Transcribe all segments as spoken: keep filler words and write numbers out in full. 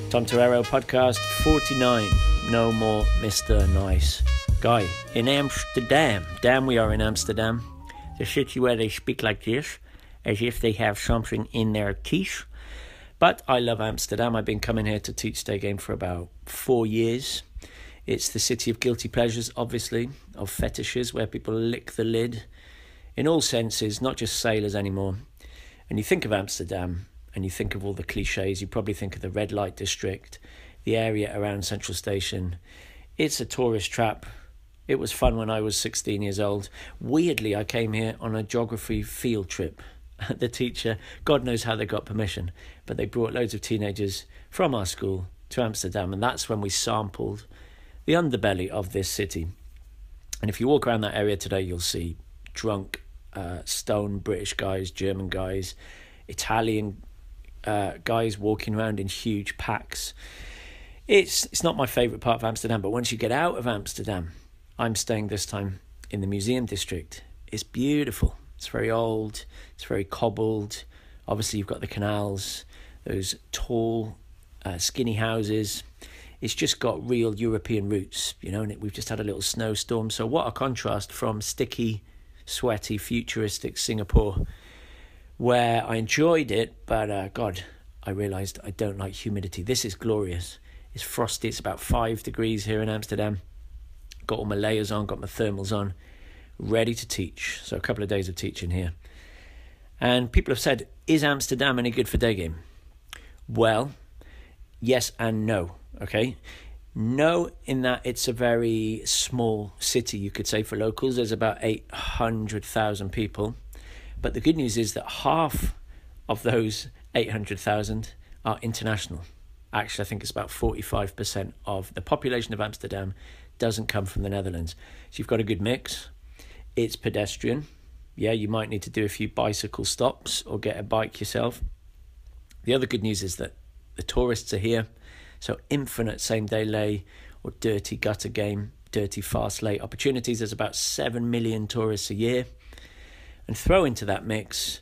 Tom Torero podcast forty-nine. No more Mister Nice Guy. In Amsterdam. Damn, we are in Amsterdam. The city where they speak like this, as if they have something in their teeth. But I love Amsterdam. I've been coming here to teach day game for about four years. It's the city of guilty pleasures, obviously, of fetishes where people lick the lid in all senses, not just sailors anymore. And you think of Amsterdam and you think of all the cliches. You probably think of the red light district, the area around Central Station. It's a tourist trap. It was fun when I was sixteen years old. Weirdly, I came here on a geography field trip. The teacher, God knows how they got permission, but they brought loads of teenagers from our school to Amsterdam, and that's when we sampled the underbelly of this city. And if you walk around that area today, you'll see drunk, uh, stone British guys, German guys, Italian uh, guys walking around in huge packs. It's it's not my favourite part of Amsterdam, but once you get out of Amsterdam, I'm staying this time in the museum district. It's beautiful. It's very old. It's very cobbled. Obviously, you've got the canals, those tall, uh, skinny houses. It's just got real European roots, you know, and it, we've just had a little snowstorm. So what a contrast from sticky, sweaty, futuristic Singapore, where I enjoyed it, but uh, God, I realised I don't like humidity. This is glorious. It's frosty. It's about five degrees here in Amsterdam. Got all my layers on, got my thermals on, ready to teach. So a couple of days of teaching here. And people have said, is Amsterdam any good for day game? Well, yes and no, okay? No, in that it's a very small city, you could say, for locals. There's about eight hundred thousand people. But the good news is that half of those eight hundred thousand are international. Actually, I think it's about forty-five percent of the population of Amsterdam doesn't come from the Netherlands. So you've got a good mix. It's pedestrian. Yeah, you might need to do a few bicycle stops or get a bike yourself. The other good news is that the tourists are here. So infinite same-day lay or dirty gutter game, dirty fast lay opportunities. There's about seven million tourists a year. And throw into that mix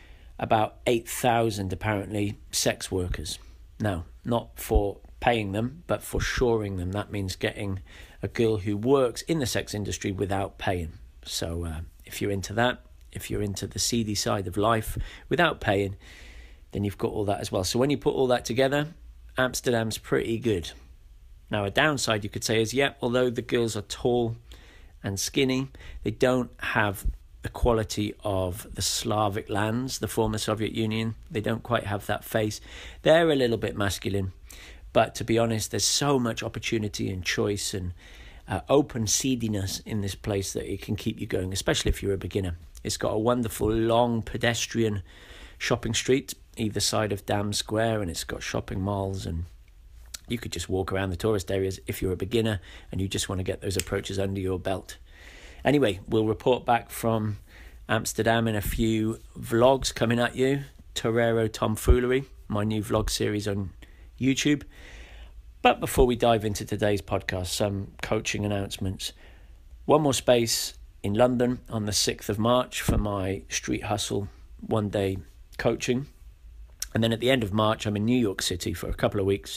about eight thousand, apparently, sex workers. Now, not for paying them, but for shoring them. That means getting a girl who works in the sex industry without paying. So uh, if you're into that, if you're into the seedy side of life without paying, then you've got all that as well. So when you put all that together, Amsterdam's pretty good. Now, a downside you could say is, yeah, although the girls are tall and skinny, they don't have the quality of the Slavic lands, the former Soviet Union. They don't quite have that face. They're a little bit masculine. But to be honest, there's so much opportunity and choice and uh, open seediness in this place that it can keep you going, especially if you're a beginner. It's got a wonderful long pedestrian shopping street either side of Dam Square, and it's got shopping malls, and you could just walk around the tourist areas if you're a beginner and you just want to get those approaches under your belt. Anyway, we'll report back from Amsterdam in a few vlogs coming at you. Torero Tomfoolery, my new vlog series on YouTube. But before we dive into today's podcast, some coaching announcements. One more space in London on the sixth of March for my Street Hustle one-day coaching. And then at the end of March, I'm in New York City for a couple of weeks.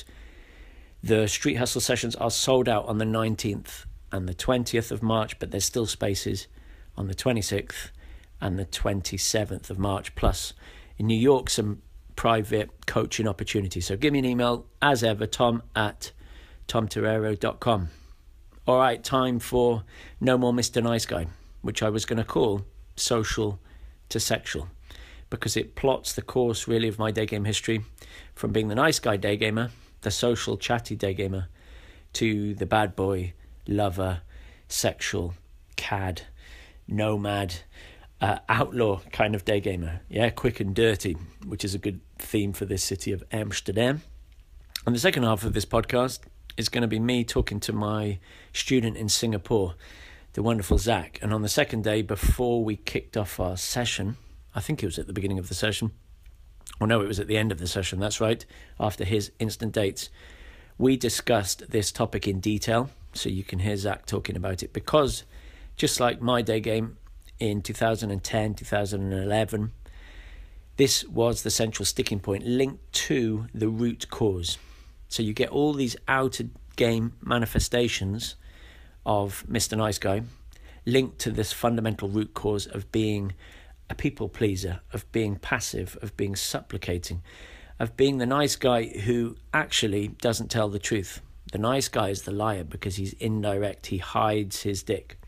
The Street Hustle sessions are sold out on the nineteenth and the twentieth of March, but there's still spaces on the twenty-sixth and the twenty-seventh of March. Plus, in New York, some private coaching opportunities. So give me an email, as ever, tom at tom torero dot com. All right, time for No More Mister Nice Guy, which I was going to call Social to Sexual, because it plots the course, really, of my day game history from being the nice guy day gamer, the social chatty day gamer, to the bad boy, lover, sexual, cad, nomad, uh, outlaw kind of day gamer. Yeah, quick and dirty, which is a good theme for this city of Amsterdam. And the second half of this podcast is going to be me talking to my student in Singapore, the wonderful Zach. And on the second day, before we kicked off our session, I think it was at the beginning of the session, or no, it was at the end of the session, that's right, after his instant dates, we discussed this topic in detail, so you can hear Zach talking about it, because just like my day game in two thousand ten, two thousand eleven, this was the central sticking point linked to the root cause. So you get all these out-of-game manifestations of Mister Nice Guy linked to this fundamental root cause of being a people pleaser, of being passive, of being supplicating, of being the nice guy who actually doesn't tell the truth. The nice guy is the liar because he's indirect, he hides his dick.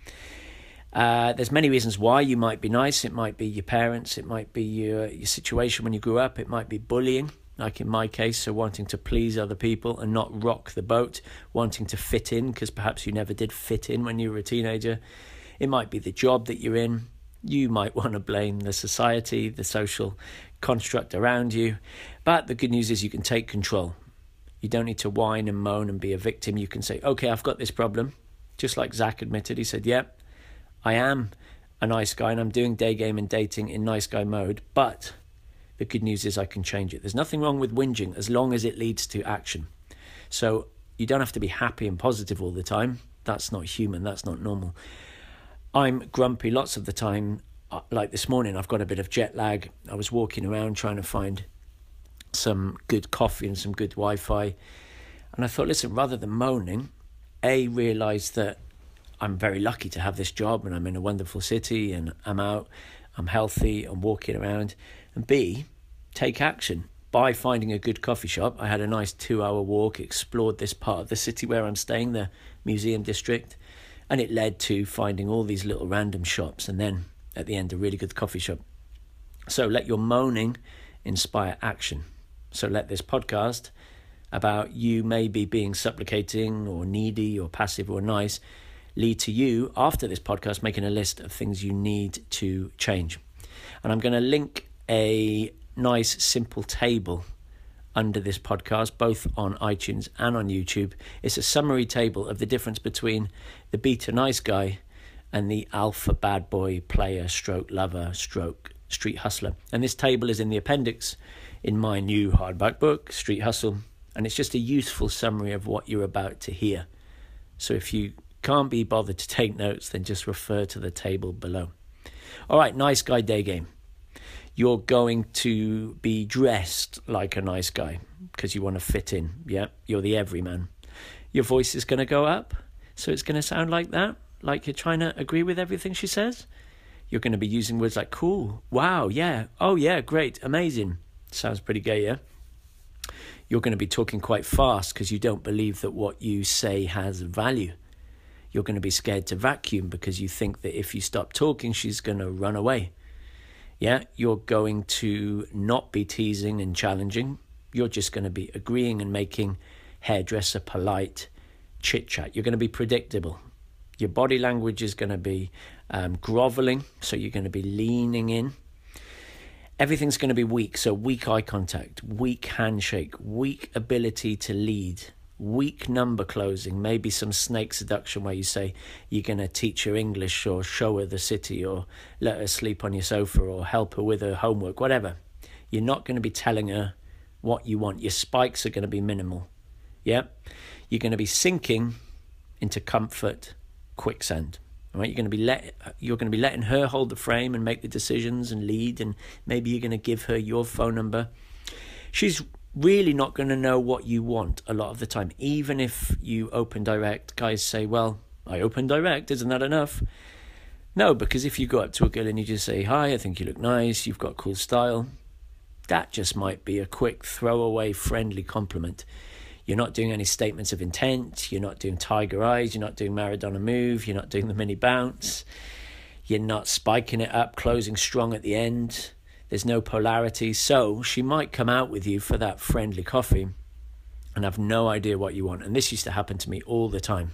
Uh, there's many reasons why you might be nice. It might be your parents, it might be your, your situation when you grew up, it might be bullying, like in my case, so wanting to please other people and not rock the boat, wanting to fit in because perhaps you never did fit in when you were a teenager. It might be the job that you're in. You might want to blame the society, the social construct around you. But the good news is you can take control. You don't need to whine and moan and be a victim. You can say, okay, I've got this problem. Just like Zach admitted, he said, yep, I am a nice guy and I'm doing day game and dating in nice guy mode. But the good news is I can change it. There's nothing wrong with whinging as long as it leads to action. So you don't have to be happy and positive all the time. That's not human. That's not normal. I'm grumpy lots of the time. Like this morning, I've got a bit of jet lag. I was walking around trying to find some good coffee and some good Wi-Fi. And I thought, listen, rather than moaning, A, realise that I'm very lucky to have this job and I'm in a wonderful city and I'm out, I'm healthy, I'm walking around. And B, take action by finding a good coffee shop. I had a nice two-hour walk, explored this part of the city where I'm staying, the museum district. And it led to finding all these little random shops and then at the end a really good coffee shop. So let your moaning inspire action. So let this podcast about you maybe being supplicating or needy or passive or nice lead to you after this podcast making a list of things you need to change. And I'm going to link a nice simple table under this podcast, both on iTunes and on YouTube. It's a summary table of the difference between the beta nice guy and the alpha bad boy player stroke lover stroke street hustler. And this table is in the appendix in my new hardback book, Street Hustle. And it's just a useful summary of what you're about to hear. So if you can't be bothered to take notes, then just refer to the table below. All right, nice guy day game. You're going to be dressed like a nice guy because you want to fit in. Yeah, you're the everyman. Your voice is going to go up, so it's going to sound like that, like you're trying to agree with everything she says. You're going to be using words like cool, wow, yeah, oh yeah, great, amazing. Sounds pretty gay, yeah? You're going to be talking quite fast because you don't believe that what you say has value. You're going to be scared to vacuum because you think that if you stop talking, she's going to run away. Yeah, you're going to not be teasing and challenging. You're just going to be agreeing and making hairdresser polite chit-chat. You're going to be predictable. Your body language is going to be um, groveling, so you're going to be leaning in. Everything's going to be weak, so weak eye contact, weak handshake, weak ability to lead, weak number closing, maybe some snake seduction where you say you're going to teach her English or show her the city or let her sleep on your sofa or help her with her homework, whatever. You're not going to be telling her what you want. Your spikes are going to be minimal. Yeah? You're going to be sinking into comfort quicksand. All right? You're going to be let you're going to be letting her hold the frame and make the decisions and lead, and maybe you're going to give her your phone number. She's really not going to know what you want a lot of the time. Even if you open direct, guys say, well, I open direct, isn't that enough? No, because if you go up to a girl and you just say, hi, I think you look nice, you've got cool style, that just might be a quick throwaway friendly compliment. You're not doing any statements of intent, you're not doing tiger eyes, you're not doing Maradona move, you're not doing the mini bounce, you're not spiking it up, closing strong at the end. There's no polarity, so she might come out with you for that friendly coffee and have no idea what you want. And this used to happen to me all the time.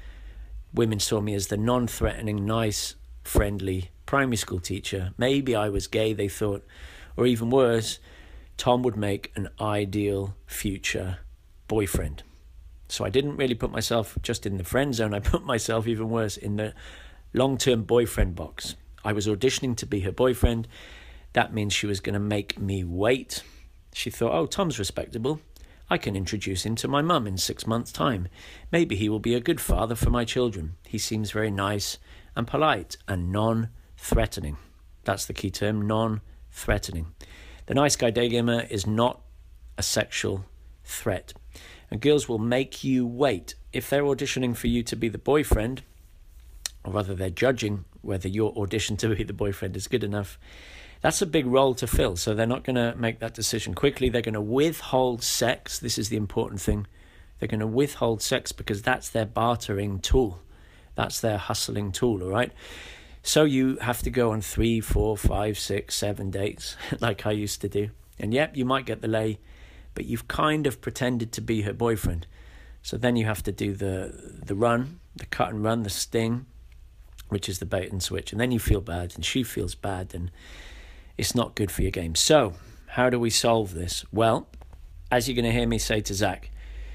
Women saw me as the non-threatening, nice, friendly primary school teacher. Maybe I was gay, they thought, or even worse, Tom would make an ideal future boyfriend. So I didn't really put myself just in the friend zone, I put myself even worse in the long-term boyfriend box. I was auditioning to be her boyfriend. That means she was going to make me wait. She thought, oh, Tom's respectable. I can introduce him to my mum in six months' time. Maybe he will be a good father for my children. He seems very nice and polite and non-threatening. That's the key term, non-threatening. The nice guy day gamer is not a sexual threat. And girls will make you wait. If they're auditioning for you to be the boyfriend, or rather they're judging whether your audition to be the boyfriend is good enough, that's a big role to fill. So they're not going to make that decision quickly. They're going to withhold sex. This is the important thing. They're going to withhold sex because that's their bartering tool. That's their hustling tool, all right? So you have to go on three, four, five, six, seven dates like I used to do. And yep, you might get the lay, but you've kind of pretended to be her boyfriend. So then you have to do the the run, the cut and run, the sting, which is the bait and switch. And then you feel bad and she feels bad and it's not good for your game. So how do we solve this? Well, as you're going to hear me say to Zach,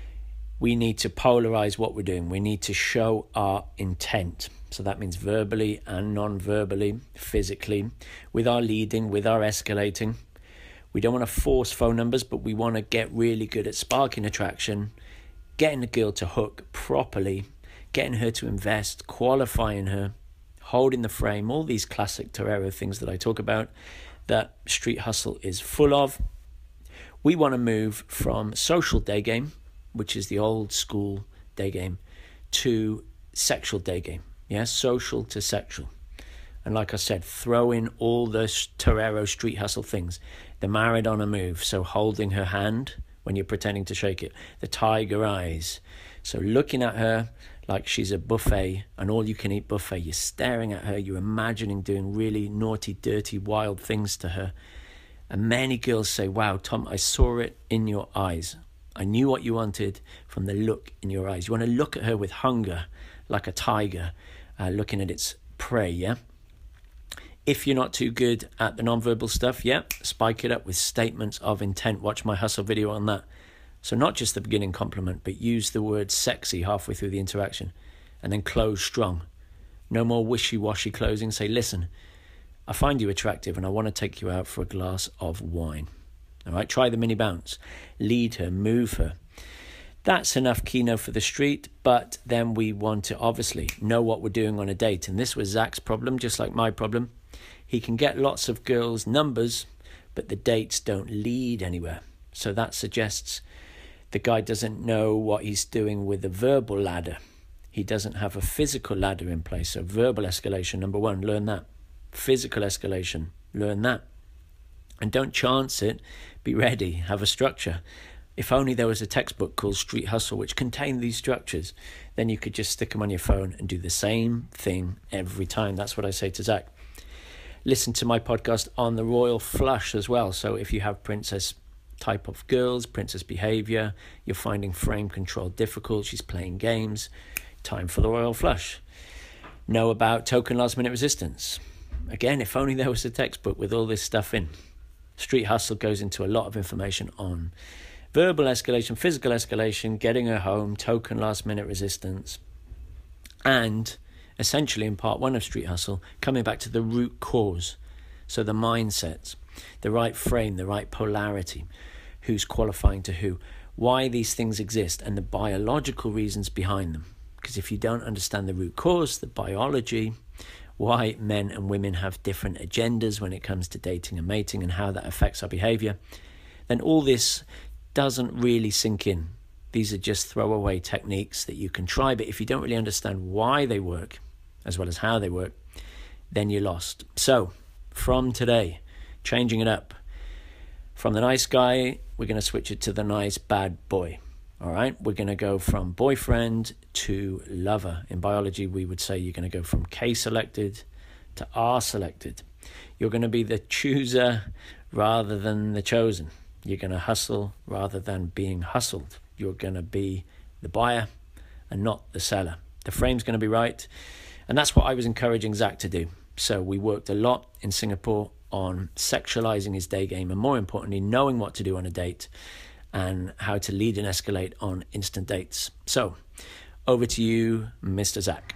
we need to polarize what we're doing. We need to show our intent. So that means verbally and non-verbally, physically, with our leading, with our escalating. We don't want to force phone numbers, but we want to get really good at sparking attraction, getting the girl to hook properly, getting her to invest, qualifying her, holding the frame, all these classic Torero things that I talk about that Street Hustle is full of. We want to move from social day game, which is the old school day game, to sexual day game. Yeah, social to sexual. And like I said, throw in all the Torero Street Hustle things. The Maradona move, so holding her hand when you're pretending to shake it. The tiger eyes, so looking at her like she's a buffet, an all-you-can-eat buffet. You're staring at her, you're imagining doing really naughty, dirty, wild things to her. And many girls say, wow, Tom, I saw it in your eyes. I knew what you wanted from the look in your eyes. You want to look at her with hunger, like a tiger, uh, looking at its prey, yeah? If you're not too good at the non-verbal stuff, yeah, spike it up with statements of intent. Watch my hustle video on that. So not just the beginning compliment, but use the word sexy halfway through the interaction and then close strong. No more wishy-washy closing. Say, listen, I find you attractive and I want to take you out for a glass of wine. All right, try the mini bounce. Lead her, move her. That's enough keynote for the street, but then we want to obviously know what we're doing on a date. And this was Zach's problem, just like my problem. He can get lots of girls' numbers, but the dates don't lead anywhere. So that suggests the guy doesn't know what he's doing with the verbal ladder. He doesn't have a physical ladder in place. So verbal escalation, number one, learn that. Physical escalation, learn that. And don't chance it. Be ready. Have a structure. If only there was a textbook called Street Hustle which contained these structures, then you could just stick them on your phone and do the same thing every time. That's what I say to Zach. Listen to my podcast on the royal flush as well. So if you have princess type of girls, princess behavior, you're finding frame control difficult, she's playing games, time for the royal flush. Know about token last minute resistance. Again, if only there was a textbook with all this stuff in. Street Hustle goes into a lot of information on verbal escalation, physical escalation, getting her home, token last minute resistance, and essentially in part one of Street Hustle, coming back to the root cause. So the mindsets, the right frame, the right polarity, who's qualifying to who, why these things exist, and the biological reasons behind them. Because if you don't understand the root cause, the biology, why men and women have different agendas when it comes to dating and mating and how that affects our behavior, then all this doesn't really sink in. These are just throwaway techniques that you can try, but if you don't really understand why they work, as well as how they work, then you're lost. So, from today, changing it up. From the nice guy, we're going to switch it to the nice bad boy. All right, we're going to go from boyfriend to lover. In biology, we would say you're going to go from K-selected to R-selected. You're going to be the chooser rather than the chosen. You're going to hustle rather than being hustled. You're going to be the buyer and not the seller. The frame's going to be right. And that's what I was encouraging Zach to do. So we worked a lot in Singapore on sexualizing his day game and, more importantly, knowing what to do on a date and how to lead and escalate on instant dates. So, over to you, Mister Zach.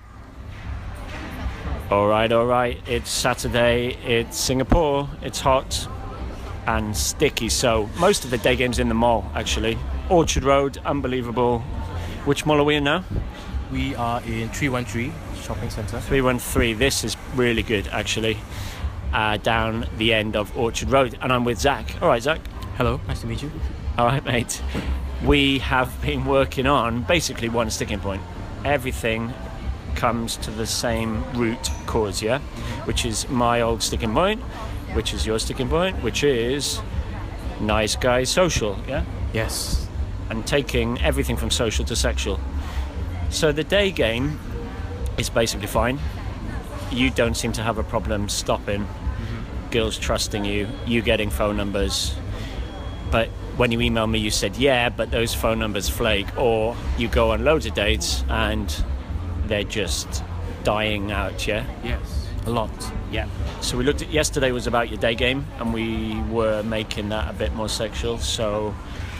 All right, all right. It's Saturday. It's Singapore. It's hot and sticky. So, most of the day game's in the mall, actually. Orchard Road, unbelievable. Which mall are we in now? We are in three one three Shopping Centre. three one three. This is really good, actually. Uh, down the end of Orchard Road. And I'm with Zach. All right, Zach. Hello, nice to meet you. All right, mate. we have been working on basically one sticking point. Everything comes to the same root cause, yeah? Which is my old sticking point, which is your sticking point, which is nice guy social, yeah? Yes. And taking everything from social to sexual. So the day game is basically fine. You don't seem to have a problem stopping mm-hmm. girls trusting you, you getting phone numbers. But when you email me, you said, yeah, but those phone numbers flake. Or you go on loads of dates and they're just dying out, yeah? Yes, a lot. Yeah. So we looked at, yesterday was about your day game, and we were making that a bit more sexual. So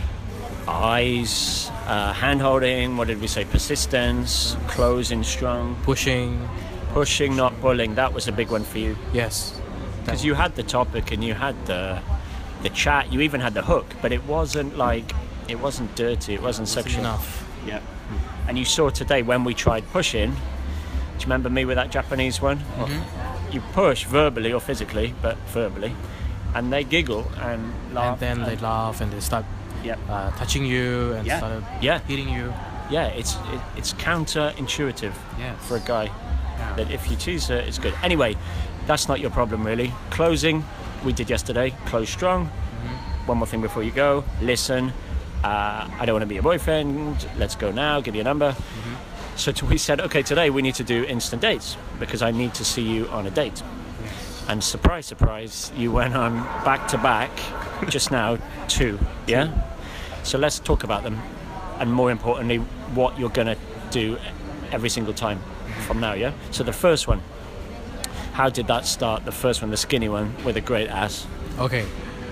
eyes, uh, hand holding, what did we say? Persistence, closing strong. Pushing. Pushing, not pulling. That was a big one for you. Yes. Because you had the topic and you had the the chat, you even had the hook, but it wasn't like, it wasn't dirty, it wasn't sexual enough. Yeah. Mm. And you saw today when we tried pushing, do you remember me with that Japanese one? Mm-hmm. You push verbally or physically, but verbally, and they giggle and laugh. And then and they laugh and they start yeah. uh, touching you and yeah. started yeah. hitting you. Yeah, it's it, it's counterintuitive yes. for a guy yeah. that if you tease her, it's good. Anyway, that's not your problem really. Closing, we did yesterday. Close strong. Mm-hmm. One more thing before you go. Listen. Uh, I don't want to be your boyfriend. Let's go now. Give you a number. Mm-hmm. So t- we said, okay, today we need to do instant dates because I need to see you on a date. Yes. And surprise, surprise, you went on back to back just now two. Yeah. Two. So let's talk about them, and more importantly, what you're gonna do every single time mm-hmm. from now. Yeah. So the first one. How did that start? The first one, the skinny one with a great ass. Okay.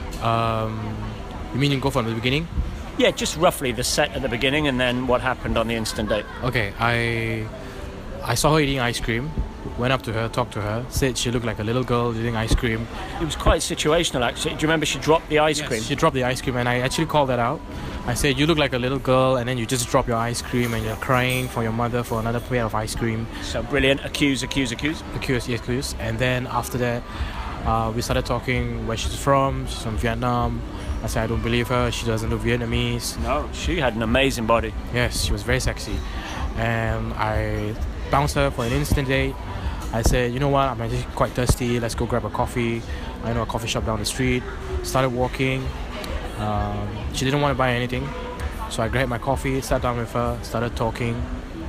Um, you mean you go from the beginning? Yeah, just roughly the set at the beginning and then what happened on the instant date. Okay, I I saw her eating ice cream, went up to her, talked to her, said she looked like a little girl eating ice cream. It was quite situational actually. Do you remember she dropped the ice yes, cream? She dropped the ice cream and I actually called that out. I said, you look like a little girl and then you just drop your ice cream and you're crying for your mother for another pair of ice cream. So brilliant. Accuse, accuse, accuse. Accuse, yes, accuse. And then after that, uh, we started talking where she's from. She's from Vietnam. I said, I don't believe her. She doesn't look Vietnamese. No, she had an amazing body. Yes, she was very sexy. And I bounced her for an instant date. I said, you know what, I'm actually quite thirsty. Let's go grab a coffee. I know a coffee shop down the street. Started walking. Um, she didn't want to buy anything. So I grabbed my coffee, sat down with her, started talking.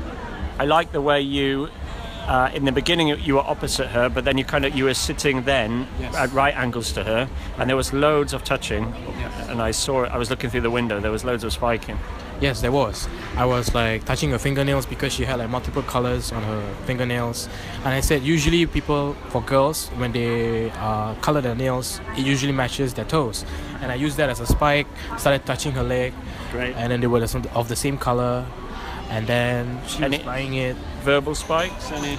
I like the way you, uh, in the beginning you were opposite her, but then you kind of, you were sitting then yes. at right angles to her, and there was loads of touching. Yes. And I saw it, I was looking through the window, there was loads of spiking. Yes, there was. I was like touching her fingernails because she had like multiple colors on her fingernails. And I said usually people, for girls, when they uh, color their nails, it usually matches their toes. And I used that as a spike, started touching her leg. Great. And then they were of the same color. And then she Any was buying it. Verbal spikes? Any?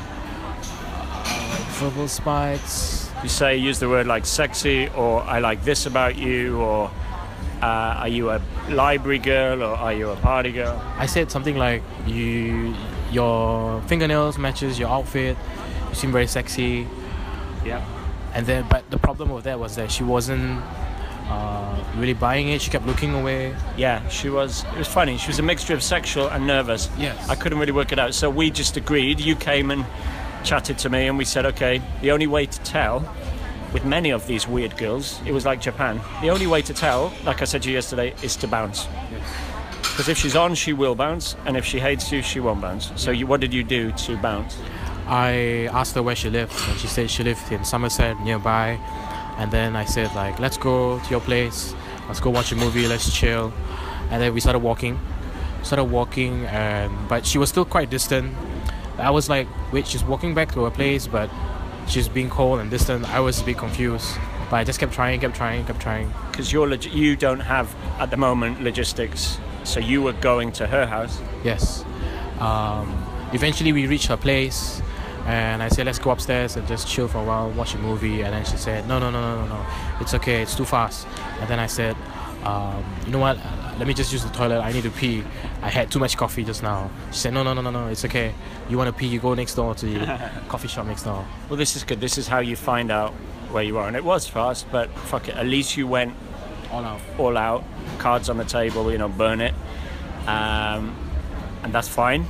Uh, verbal spikes. You say, use the word like sexy, or I like this about you, or uh, are you a library girl, or are you a party girl? I said something like, you, your fingernails matches your outfit, you seem very sexy. Yeah. And then, but the problem with that was that she wasn't uh, really buying it. She kept looking away. Yeah, she was, it was funny, she was a mixture of sexual and nervous. Yes. I couldn't really work it out, so we just agreed, you came and chatted to me, and we said, okay, the only way to tell, with many of these weird girls, it was like Japan, the only way to tell, like I said to you yesterday, is to bounce. Because if she's on, she will bounce, and if she hates you, she won't bounce. So you, what did you do to bounce? I asked her where she lived, and she said she lived in Somerset, nearby. And then I said, like, let's go to your place, let's go watch a movie, let's chill. And then we started walking, started walking, and but she was still quite distant. I was like, wait, she's walking back to her place, but she's being cold and distant. I was a bit confused, but I just kept trying, kept trying, kept trying. Because you're log- you don't have, at the moment, logistics, so you were going to her house? Yes. Um, eventually we reached her place, and I said, let's go upstairs and just chill for a while, watch a movie. And then she said, no, no, no, no, no, no, it's okay, it's too fast. And then I said, um, you know what, let me just use the toilet, I need to pee. I had too much coffee just now. She said, no, no, no, no, no, it's okay. You want to pee, you go next door to the coffee shop next door. Well, this is good. This is how you find out where you are. And it was fast, but fuck it. At least you went all out. All out. Cards on the table, you know, burn it. um, and that's fine.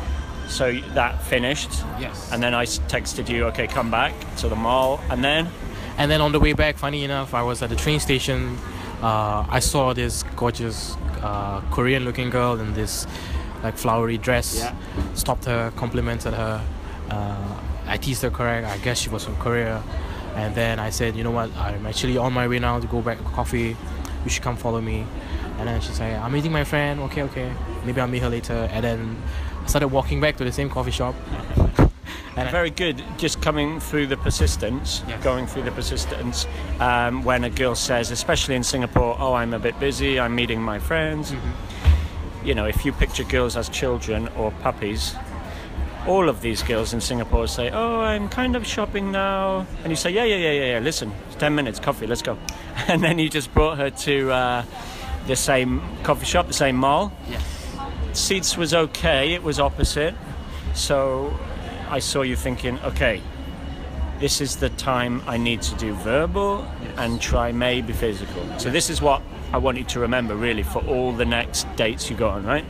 So that finished. Yes. And then I s- texted you, okay, come back to the mall, and then And then on the way back, funny enough, I was at the train station. Uh, I saw this gorgeous uh, Korean-looking girl in this like flowery dress. Yeah. Stopped her, complimented her. Uh, I teased her correct. I guess she was from Korea. And then I said, you know what? I'm actually on my way now to go back to coffee. You should come follow me. And then she said, I'm meeting my friend. Okay, okay. Maybe I'll meet her later. And then I started walking back to the same coffee shop. And I- very good, just coming through the persistence, Yes. going through the persistence. Um, when a girl says, especially in Singapore, oh, I'm a bit busy, I'm meeting my friends. Mm-hmm. You know, if you picture girls as children or puppies, all of these girls in Singapore say, oh, I'm kind of shopping now. And you say, yeah, yeah, yeah, yeah, yeah, listen, it's ten minutes, coffee, let's go. And then you just brought her to uh, the same coffee shop, the same mall. Yes. Seats was okay, it was opposite. So I saw you thinking, okay, this is the time I need to do verbal Yes. and try maybe physical. So this is what I want you to remember really for all the next dates you go on, right?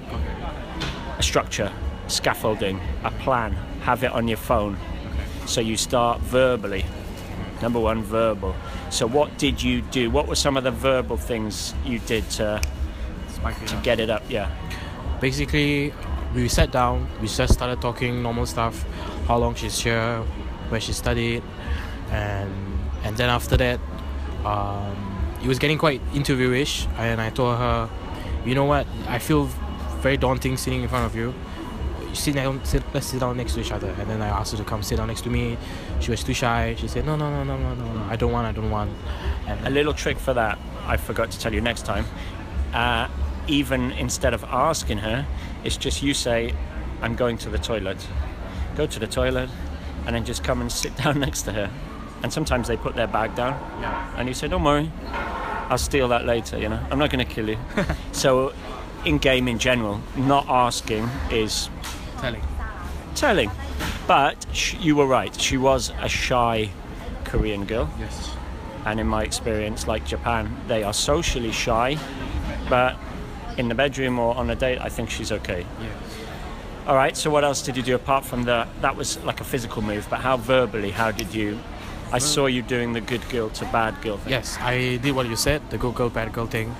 A structure, scaffolding, a plan, have it on your phone. So you start verbally. Number one, verbal. So what did you do? What were some of the verbal things you did to Spike it up. get it up? Yeah. Basically, we sat down, we just started talking normal stuff, how long she's here, where she studied, and and then after that, um, it was getting quite interviewish, and I told her, you know what, I feel very daunting sitting in front of you. You sit down, sit, let's sit down next to each other. And then I asked her to come sit down next to me. She was too shy. She said, no, no, no, no, no, no, no, I don't want, I don't want. And A little trick for that, I forgot to tell you next time. Uh, even instead of asking her, it's just you say, I'm going to the toilet. Go to the toilet, and then just come and sit down next to her. And sometimes they put their bag down, yeah. and you say, don't worry, I'll steal that later, you know, I'm not going to kill you. So in game in general, not asking is Telling. telling. But sh- you were right, she was a shy Korean girl. Yes. And in my experience, like Japan, they are socially shy, but in the bedroom or on a date, I think she's okay. Yes. All right, so what else did you do apart from the, that was like a physical move, but how verbally, how did you, I saw you doing the good girl to bad girl thing. Yes, I did what you said, the good girl, bad girl thing.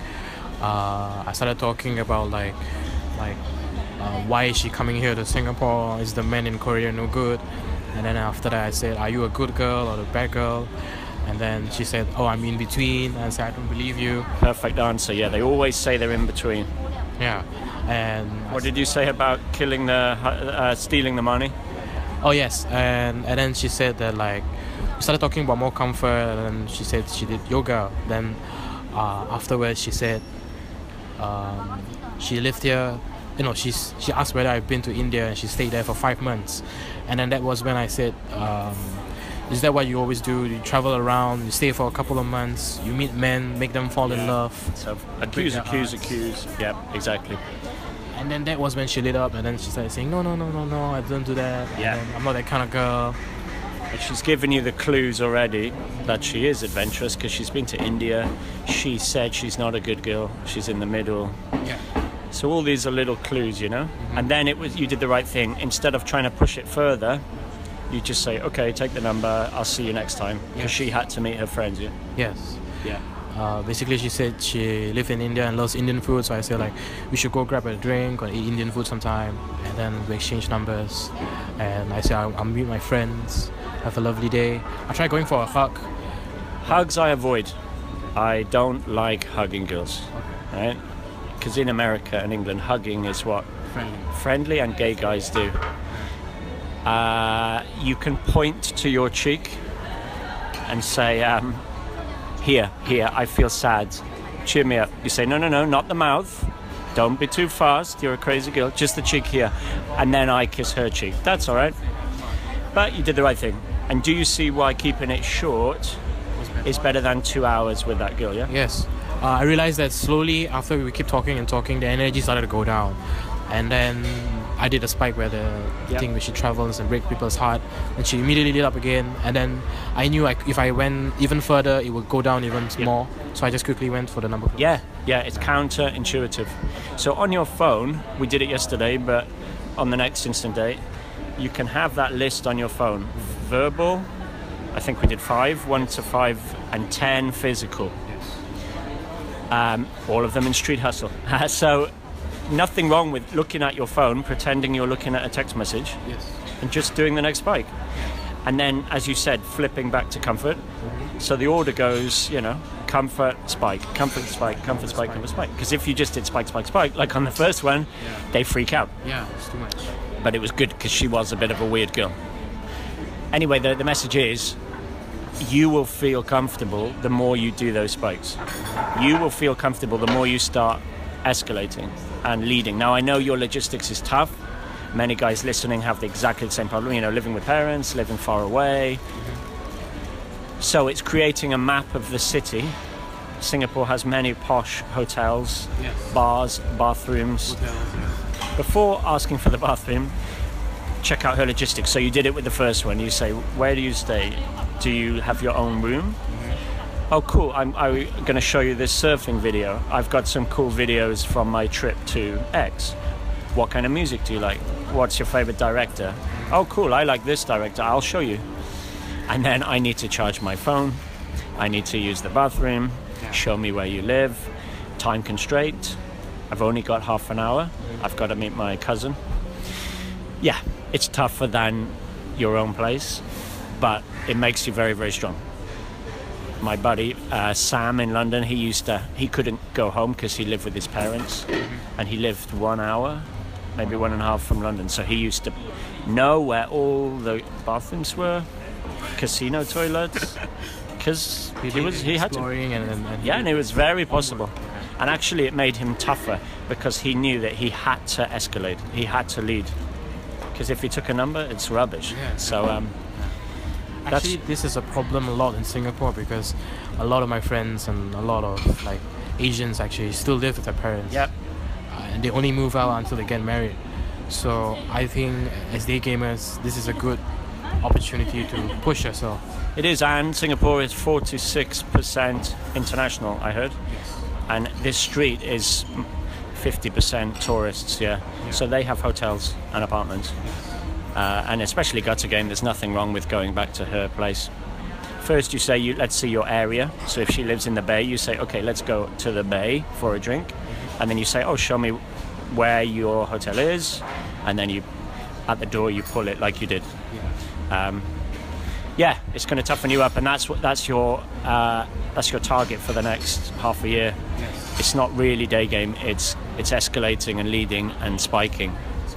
Uh, I started talking about like, like, uh, why is she coming here to Singapore? Is the men in Korea no good? And then after that, I said, are you a good girl or a bad girl? And then she said, oh, I'm in between. And I said, I don't believe you. Perfect answer, yeah, they always say they're in between. Yeah. And What did you say about killing the, uh, stealing the money? oh yes, and and then she said that like we started talking about more comfort, and she said she did yoga. Then uh, afterwards she said um, she lived here. You know, she's she asked whether I've been to India, and she stayed there for five months. And then that was when I said, um, "Is that what you always do? You travel around, you stay for a couple of months, you meet men, make them fall in Yeah. love." So accuse, their accuse, hearts. accuse. Yep, exactly. And then that was when she lit up, and then she started saying, "No, no, no, no, no, I don't do that. Yeah. And then I'm not that kind of girl." And she's given you the clues already that she is adventurous because she's been to India. She said she's not a good girl. She's in the middle. Yeah. So all these are little clues, you know. And then it was you did the right thing. Instead of trying to push it further, you just say, "Okay, take the number. I'll see you next time." Because Yes. she had to meet her friends. Yeah. Yes. Yeah. Uh, basically, she said she lived in India and loves Indian food, so I said like we should go grab a drink or eat Indian food sometime, and then we exchange numbers. And I said I'll, I'll meet my friends, have a lovely day. I tried going for a hug. Hugs I avoid. I don't like hugging girls, right? Because in America and England, hugging is what Friendly. friendly and gay guys do. Uh, you can point to your cheek and say, um, here, here, I feel sad. Cheer me up. You say, no, no, no, not the mouth. Don't be too fast. You're a crazy girl. Just the cheek here. And then I kiss her cheek. That's all right. But you did the right thing. And do you see why keeping it short is better than two hours with that girl, yeah? Yes. Uh, I realized that slowly after we keep talking and talking, the energy started to go down. And then I did a spike where the Yep. thing where she travels and break people's heart, and she immediately lit up again. And then I knew like if I went even further, it would go down even Yep. more. So I just quickly went for the number close. Yeah, yeah, it's counterintuitive. So on your phone, we did it yesterday, but on the next instant date, you can have that list on your phone. Verbal, I think we did five, one to five, and ten physical. Yes. Um, all of them in Street Hustle. So nothing wrong with looking at your phone, pretending you're looking at a text message, Yes. and just doing the next spike. And then, as you said, flipping back to comfort. Mm-hmm. So the order goes, you know, comfort, spike, comfort, spike, comfort, spike, comfort, spike. Because if you just did spike, spike, spike, like on the first one, Yeah. they freak out. Yeah, it's too much. But it was good because she was a bit of a weird girl. Anyway, the, the message is, you will feel comfortable the more you do those spikes. You will feel comfortable the more you start escalating and leading. Now, I know your logistics is tough. Many guys listening have the exactly the same problem, you know, living with parents, living far away. So it's creating a map of the city. Singapore has many posh hotels, Yes. bars, bathrooms. Hotels, yeah. Before asking for the bathroom, check out her logistics. So you did it with the first one. You say, where do you stay? Do you have your own room? Mm-hmm. Oh, cool. I'm, I'm going to show you this surfing video. I've got some cool videos from my trip to X. What kind of music do you like? What's your favorite director? Oh, cool. I like this director. I'll show you. And then I need to charge my phone. I need to use the bathroom. Yeah. Show me where you live. Time constraint. I've only got half an hour. I've got to meet my cousin. Yeah, it's tougher than your own place, but it makes you very, very strong. My buddy uh, Sam in London, he used to, he couldn't go home because he lived with his parents, and he lived one hour, maybe one and a half from London. So he used to know where all the bathrooms were, casino toilets, because he, he was he had to. Exploring and, and, and Yeah, and it was very possible. And actually it made him tougher because he knew that he had to escalate. He had to lead. Because if he took a number, it's rubbish. Yeah, so um, that's Actually, this is a problem a lot in Singapore because a lot of my friends and a lot of like Asians actually still live with their parents. Yep. Uh, and they only move out until they get married. So I think as day gamers, this is a good opportunity to push yourself. It is, and Singapore is forty-six percent international, I heard. Yes. And this street is fifty percent tourists, yeah. Yeah. So they have hotels and apartments. Uh, and especially Guts again, there's nothing wrong with going back to her place. First you say, you let's see your area. So if she lives in the Bay, you say, okay, let's go to the Bay for a drink. And then you say, oh, show me where your hotel is. And then you, at the door, you pull it like you did. Yeah. Um, yeah, it's going to toughen you up, and that's what that's your uh, that's your target for the next half a year. Yes. It's not really day game. It's it's escalating and leading and spiking.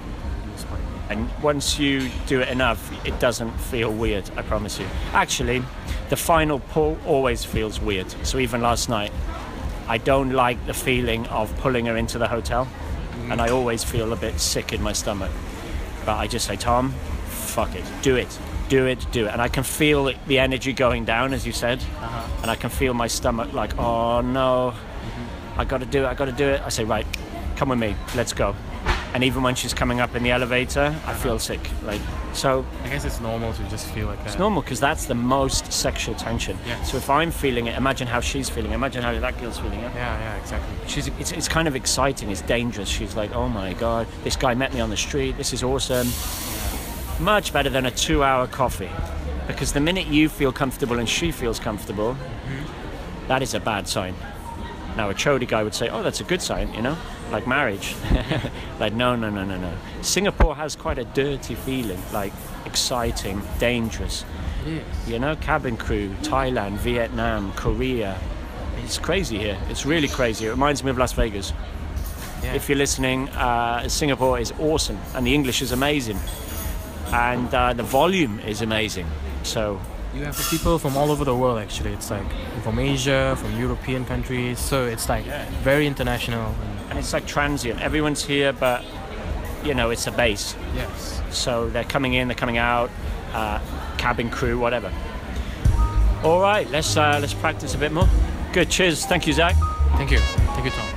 And once you do it enough, it doesn't feel weird. I promise you. Actually, the final pull always feels weird. So even last night, I don't like the feeling of pulling her into the hotel, mm. and I always feel a bit sick in my stomach. But I just say, Tom, fuck it, do it. Do it, do it. And I can feel the energy going down, as you said. Uh-huh. And I can feel my stomach like, oh no, mm-hmm. I got to do it, I got to do it. I say, right, come with me, let's go. And even when she's coming up in the elevator, uh-huh. I feel sick. Like, so I guess it's normal to just feel like that. It's normal because that's the most sexual tension. Yeah. So if I'm feeling it, imagine how she's feeling. Imagine how that girl's feeling it. Yeah, yeah, exactly. She's, it's, it's kind of exciting. It's dangerous. She's like, oh my God, this guy met me on the street. This is awesome. Much better than a two-hour coffee, because the minute you feel comfortable and she feels comfortable, mm-hmm. that is a bad sign. Now a chody guy would say, oh, that's a good sign, you know, like marriage. Like, no, no, no, no, no. Singapore has quite a dirty feeling, like exciting, dangerous. It is. You know, cabin crew, Thailand, Vietnam, Korea. It's crazy here. It's really crazy. It reminds me of Las Vegas. Yeah. If you're listening, uh, Singapore is awesome, and the English is amazing. And uh, the volume is amazing. So you have people from all over the world, actually. It's like from Asia, from European countries. So it's like yeah. very international. And it's like transient. Everyone's here, but you know, it's a base. Yes. So they're coming in, they're coming out, uh, cabin crew, whatever. All right, let's uh, let's practice a bit more. Good. Cheers. Thank you, Zach. Thank you. Thank you, Tom.